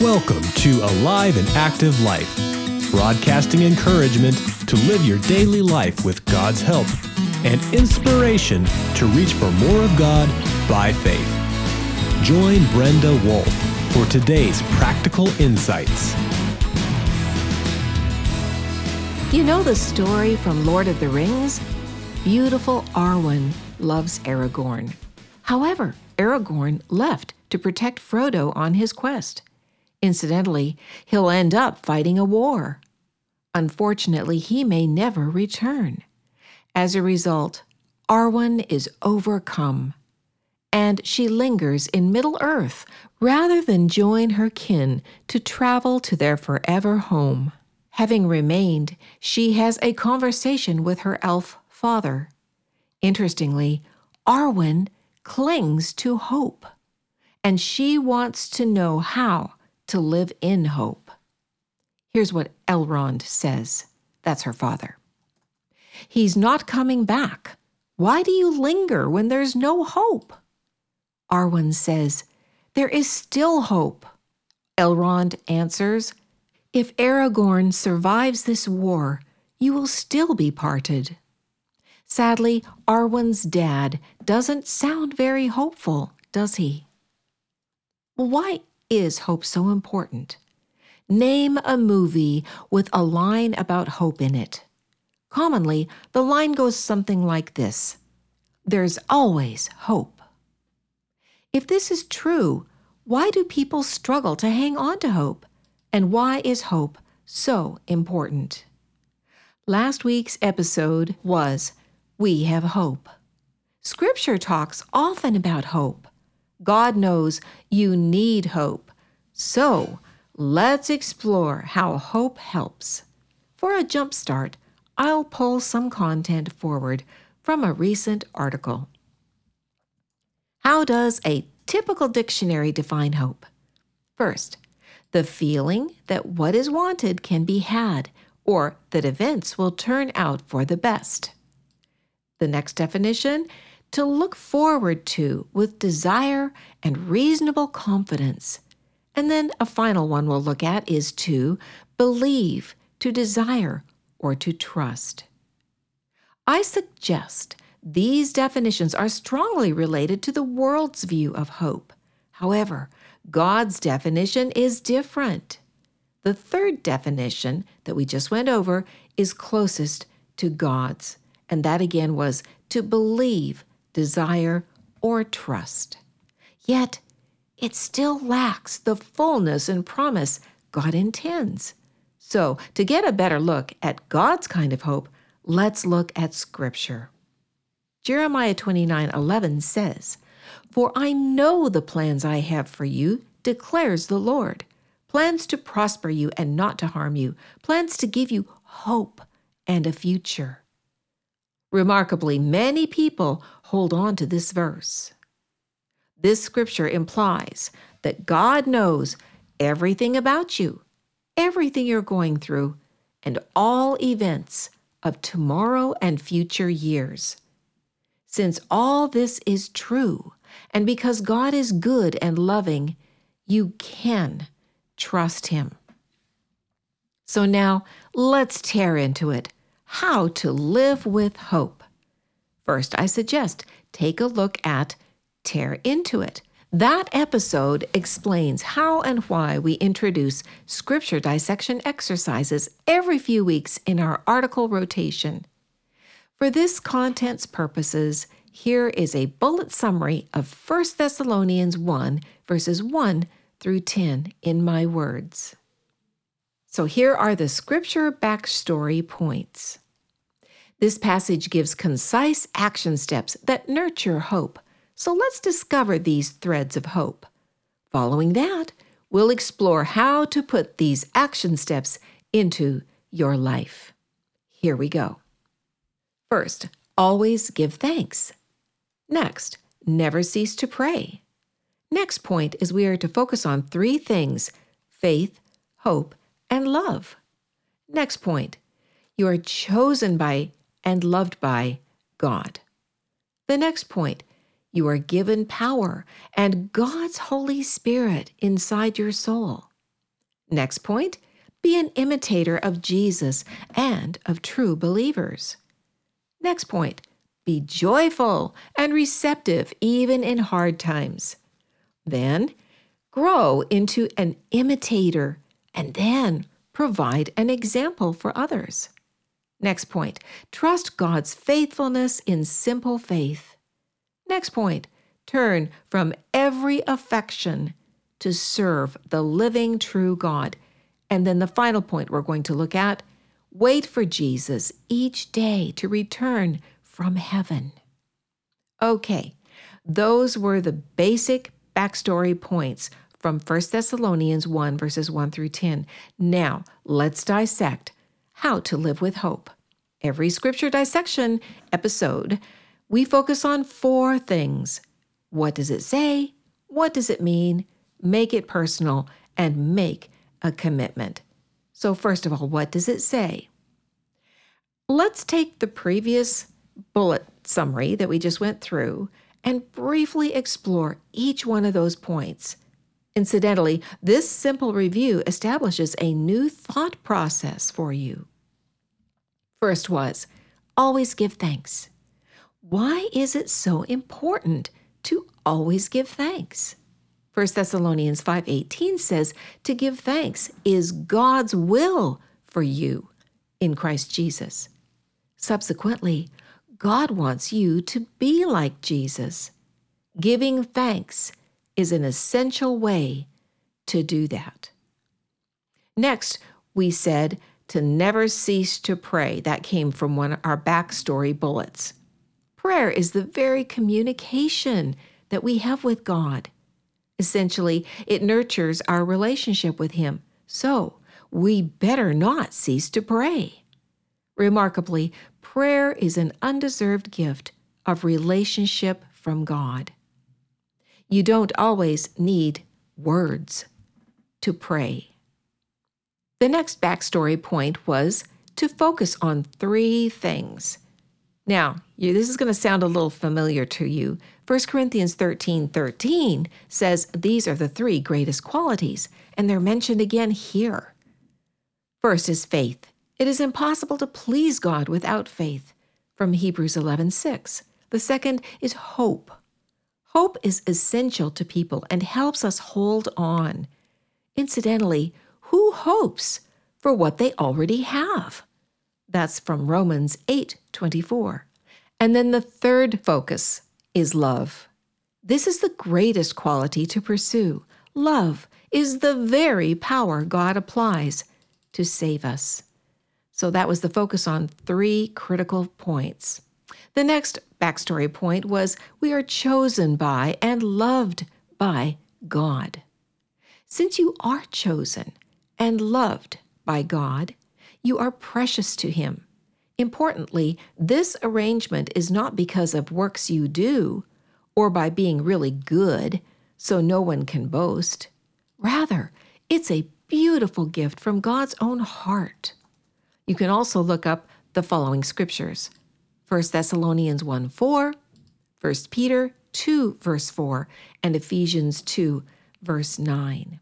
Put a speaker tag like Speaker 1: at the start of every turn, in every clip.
Speaker 1: Welcome to Alive and Active Life, broadcasting encouragement to live your daily life with God's help and inspiration to reach for more of God by faith. Join Brenda Wolf for today's practical insights.
Speaker 2: You know the story from Lord of the Rings? Beautiful Arwen loves Aragorn. However, Aragorn left to protect Frodo on his quest. Incidentally, he'll end up fighting a war. Unfortunately, he may never return. As a result, Arwen is overcome, and she lingers in Middle-earth rather than join her kin to travel to their forever home. Having remained, she has a conversation with her elf father. Interestingly, Arwen clings to hope, and she wants to know how to live in hope. Here's what Elrond says. That's her father. "He's not coming back. Why do you linger when there's no hope?" Arwen says, "There is still hope." Elrond answers, "If Aragorn survives this war, you will still be parted." Sadly, Arwen's dad doesn't sound very hopeful, does he? Well, why is hope so important? Name a movie with a line about hope in it. Commonly, the line goes something like this: "There's always hope." If this is true, why do people struggle to hang on to hope? And why is hope so important? Last week's episode was We Have Hope. Scripture talks often about hope. God knows you need hope. So let's explore how hope helps. For a jump start, I'll pull some content forward from a recent article. How does a typical dictionary define hope? First, the feeling that what is wanted can be had, or that events will turn out for the best. The next definition, to look forward to with desire and reasonable confidence. And then a final one we'll look at is to believe, to desire, or to trust. I suggest these definitions are strongly related to the world's view of hope. However, God's definition is different. The third definition that we just went over is closest to God's, and that again was to believe, desire, or trust. Yet, it still lacks the fullness and promise God intends. So, to get a better look at God's kind of hope, let's look at Scripture. Jeremiah 29:11 says, "For I know the plans I have for you, declares the Lord, plans to prosper you and not to harm you, plans to give you hope and a future." Remarkably, many people hold on to this verse. This scripture implies that God knows everything about you, everything you're going through, and all events of tomorrow and future years. Since all this is true, and because God is good and loving, you can trust Him. So now, let's tear into it. How to live with hope. First, I suggest take a look at Tear Into It. That episode explains how and why we introduce scripture dissection exercises every few weeks in our article rotation. For this content's purposes, here is a bullet summary of 1 Thessalonians 1, verses 1 through 10 in my words. So here are the scripture backstory points. This passage gives concise action steps that nurture hope. So let's discover these threads of hope. Following that, we'll explore how to put these action steps into your life. Here we go. First, always give thanks. Next, never cease to pray. Next point is we are to focus on three things: faith, hope, and love. Next point, you are chosen by and loved by God. The next point, you are given power and God's Holy Spirit inside your soul. Next point, be an imitator of Jesus and of true believers. Next point, be joyful and receptive even in hard times. Then, grow into an imitator and then provide an example for others. Next point, trust God's faithfulness in simple faith. Next point, turn from every affection to serve the living true God. And then the final point we're going to look at, wait for Jesus each day to return from heaven. Okay, those were the basic backstory points from 1 Thessalonians 1, verses 1 through 10. Now, let's dissect how to live with hope. Every scripture dissection episode, we focus on 4 things. What does it say? What does it mean? Make it personal and make a commitment. So first of all, what does it say? Let's take the previous bullet summary that we just went through and briefly explore each one of those points. Incidentally, this simple review establishes a new thought process for you. First was, always give thanks. Why is it so important to always give thanks? 1 Thessalonians 5:18 says to give thanks is God's will for you in Christ Jesus. Subsequently, God wants you to be like Jesus. Giving thanks is an essential way to do that. Next, we said to never cease to pray. That came from one of our backstory bullets. Prayer is the very communication that we have with God. Essentially, it nurtures our relationship with Him. So, we better not cease to pray. Remarkably, prayer is an undeserved gift of relationship from God. You don't always need words to pray. The next backstory point was to focus on 3 things. Now, this is going to sound a little familiar to you. 1 Corinthians 13:13 says these are the 3 greatest qualities, and they're mentioned again here. First is faith. It is impossible to please God without faith, from Hebrews 11:6. The second is hope. Hope is essential to people and helps us hold on. Incidentally, who hopes for what they already have? That's from Romans 8:24. And then the third focus is love. This is the greatest quality to pursue. Love is the very power God applies to save us. So that was the focus on 3 critical points. The next backstory point was we are chosen by and loved by God. Since you are chosen and loved by God, you are precious to Him. Importantly, this arrangement is not because of works you do or by being really good so no one can boast. Rather, it's a beautiful gift from God's own heart. You can also look up the following scriptures: 1 Thessalonians 1:4, 1 Peter 2, verse 4, and Ephesians 2, verse 9.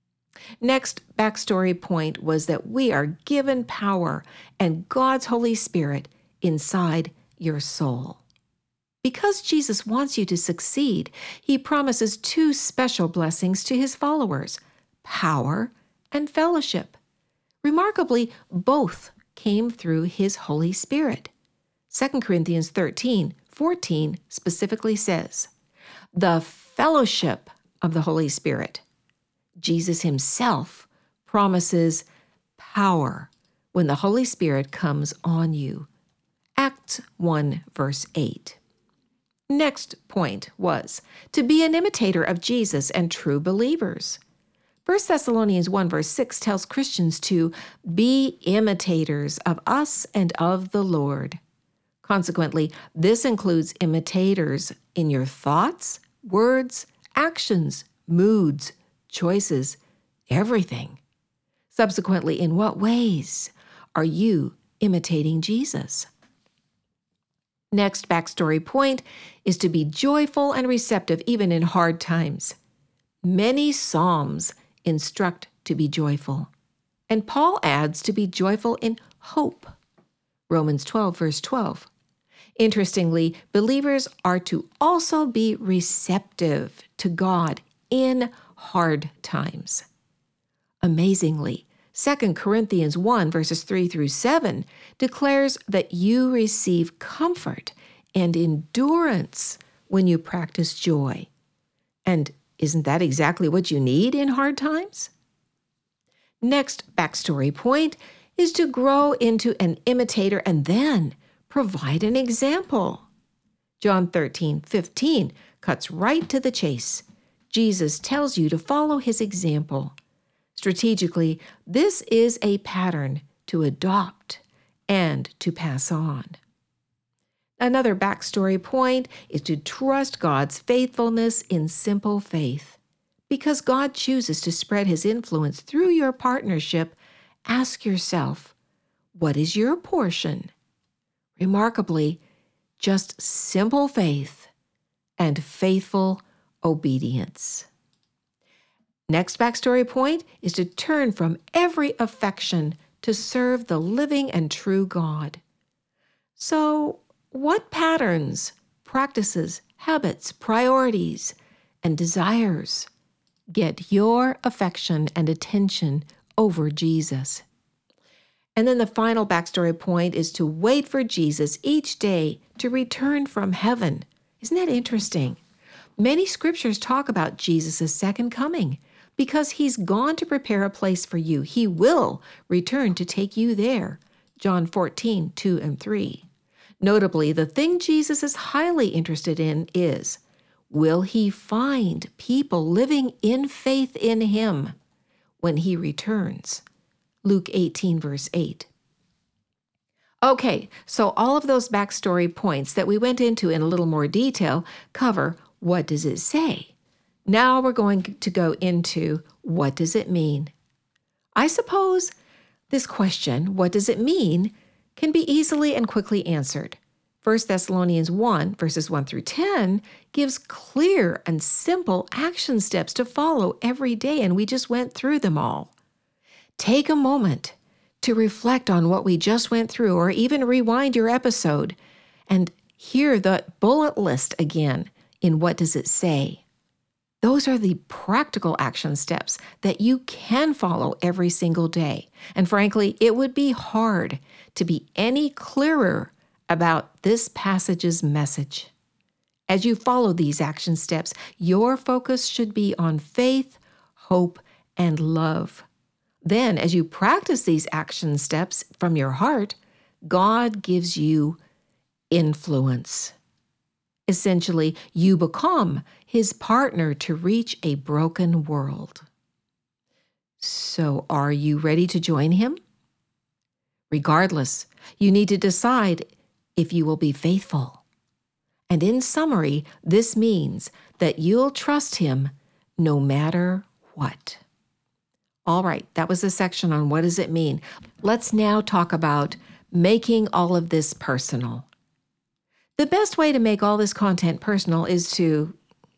Speaker 2: Next backstory point was that we are given power and God's Holy Spirit inside your soul. Because Jesus wants you to succeed, He promises 2 special blessings to His followers: power and fellowship. Remarkably, both came through His Holy Spirit. 2 Corinthians 13:14 specifically says, the fellowship of the Holy Spirit. Jesus Himself promises power when the Holy Spirit comes on you. Acts 1, verse 8. Next point was to be an imitator of Jesus and true believers. 1 Thessalonians 1, verse 6 tells Christians to be imitators of us and of the Lord. Consequently, this includes imitators in your thoughts, words, actions, moods, choices, everything. Subsequently, in what ways are you imitating Jesus? Next backstory point is to be joyful and receptive even in hard times. Many Psalms instruct to be joyful. And Paul adds to be joyful in hope. Romans 12, verse 12. Interestingly, believers are to also be receptive to God in hard times. Amazingly, 2 Corinthians 1, verses 3 through 7 declares that you receive comfort and endurance when you practice joy. And isn't that exactly what you need in hard times? Next backstory point is to grow into an imitator and then provide an example. John 13:15 cuts right to the chase. Jesus tells you to follow his example. Strategically, this is a pattern to adopt and to pass on. Another backstory point is to trust God's faithfulness in simple faith. Because God chooses to spread his influence through your partnership, ask yourself, what is your portion? Remarkably, just simple faith and faithful obedience. Next backstory point is to turn from every affection to serve the living and true God. So, what patterns, practices, habits, priorities, and desires get your affection and attention over Jesus? And then the final backstory point is to wait for Jesus each day to return from heaven. Isn't that interesting? Many scriptures talk about Jesus' second coming. Because he's gone to prepare a place for you, he will return to take you there. John 14, 2 and 3. Notably, the thing Jesus is highly interested in is, will he find people living in faith in him when he returns? Luke 18, verse 8. Okay, so all of those backstory points that we went into in a little more detail cover what does it say? Now we're going to go into what does it mean? I suppose this question, what does it mean, can be easily and quickly answered. 1 Thessalonians 1, verses 1 through 10, gives clear and simple action steps to follow every day, and we just went through them all. Take a moment to reflect on what we just went through, or even rewind your episode and hear the bullet list again in What Does It Say? Those are the practical action steps that you can follow every single day. And frankly, it would be hard to be any clearer about this passage's message. As you follow these action steps, your focus should be on faith, hope, and love. Then, as you practice these action steps from your heart, God gives you influence. Essentially, you become his partner to reach a broken world. So, are you ready to join him? Regardless, you need to decide if you will be faithful. And in summary, this means that you'll trust him no matter what. All right, that was the section on what does it mean. Let's now talk about making all of this personal. The best way to make all this content personal is to,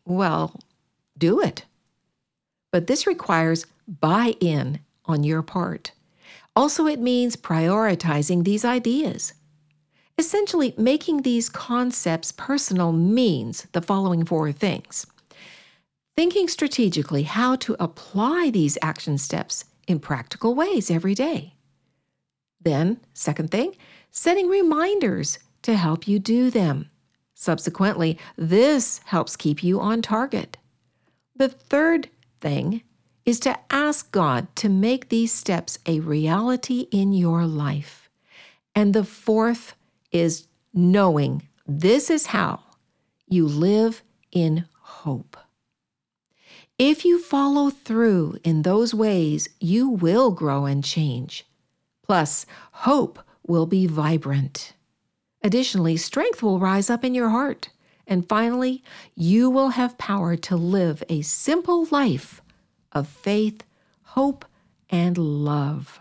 Speaker 2: do it. But this requires buy-in on your part. Also, it means prioritizing these ideas. Essentially, making these concepts personal means the following four things. Thinking strategically how to apply these action steps in practical ways every day. Then, second thing, setting reminders to help you do them. Subsequently, this helps keep you on target. The third thing is to ask God to make these steps a reality in your life. And the fourth is knowing this is how you live in hope. If you follow through in those ways, you will grow and change. Plus, hope will be vibrant. Additionally, strength will rise up in your heart. And finally, you will have power to live a simple life of faith, hope, and love.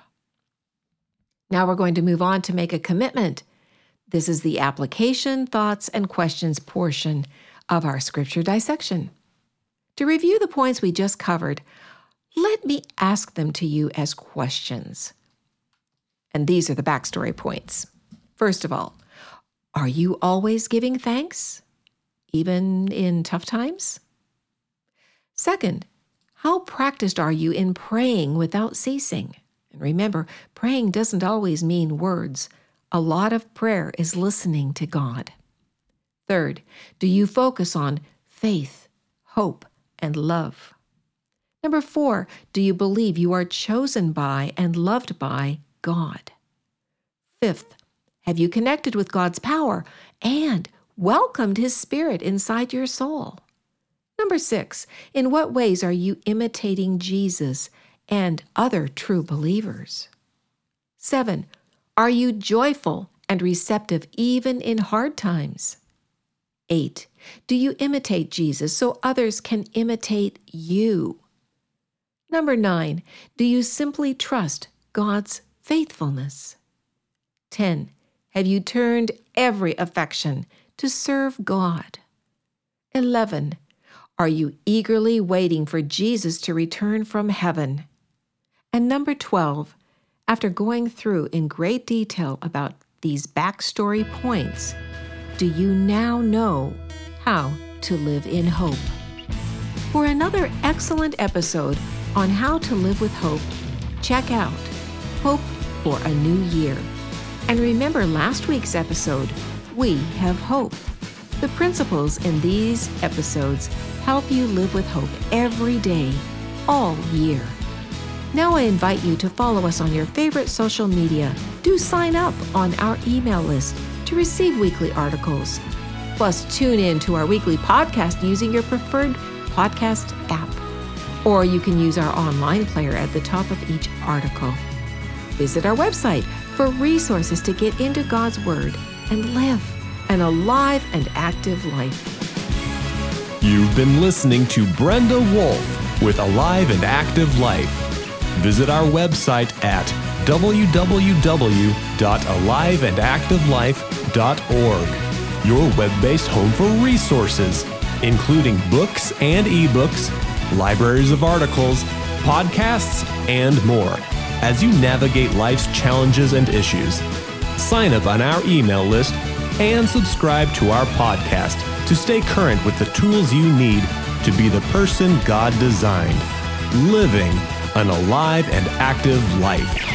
Speaker 2: Now we're going to move on to make a commitment. This is the application, thoughts, and questions portion of our scripture dissection. To review the points we just covered, Let me ask them to you as questions. And these are the backstory points. First of all, are you always giving thanks, even in tough times? Second, how practiced are you in praying without ceasing? And remember, praying doesn't always mean words. A lot of prayer is listening to God. Third, do you focus on faith, hope, and love? Number 4, do you believe you are chosen by and loved by God? Fifth, have you connected with God's power and welcomed His Spirit inside your soul? Number 6, in what ways are you imitating Jesus and other true believers? 7, are you joyful and receptive even in hard times? 8, do you imitate Jesus so others can imitate you? Number 9, do you simply trust God's faithfulness? 10, have you turned every affection to serve God? 11, are you eagerly waiting for Jesus to return from heaven? And number 12, after going through in great detail about these backstory points, do you now know how to live in hope? For another excellent episode on how to live with hope, check out Hope for a New Year. And remember last week's episode, We Have Hope. The principles in these episodes help you live with hope every day, all year. Now I invite you to follow us on your favorite social media. Do sign up on our email list to receive weekly articles. Plus, tune in to our weekly podcast using your preferred podcast app. Or you can use our online player at the top of each article. Visit our website for resources to get into God's Word and live an alive and active life.
Speaker 1: You've been listening to Brenda Wolf with Alive and Active Life. Visit our website at www.aliveandactivelife.org, your web-based home for resources, including books and ebooks, libraries of articles, podcasts, and more, as you navigate life's challenges and issues. Sign up on our email list and subscribe to our podcast to stay current with the tools you need to be the person God designed, living an alive and active life.